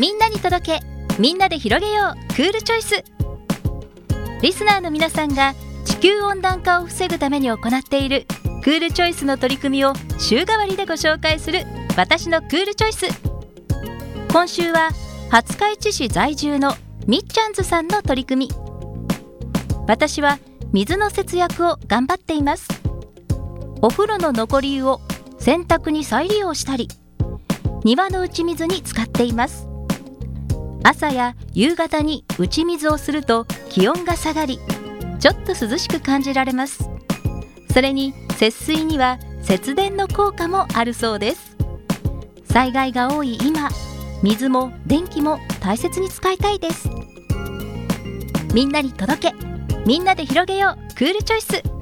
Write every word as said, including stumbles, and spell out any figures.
みんなに届け、みんなで広げようクールチョイス。リスナーの皆さんが地球温暖化を防ぐために行っているクールチョイスの取り組みを週替わりでご紹介する私のクールチョイス。今週は廿日市市在住のみっちゃんずさんの取り組み。私は水の節約を頑張っています。お風呂の残り湯を洗濯に再利用したり、庭の打ち水に使っています。朝や夕方に打ち水をすると気温が下がり、ちょっと涼しく感じられます。それに節水には節電の効果もあるそうです。災害が多い今、水も電気も大切に使いたいです。みんなに届け、みんなで広げようクールチョイス。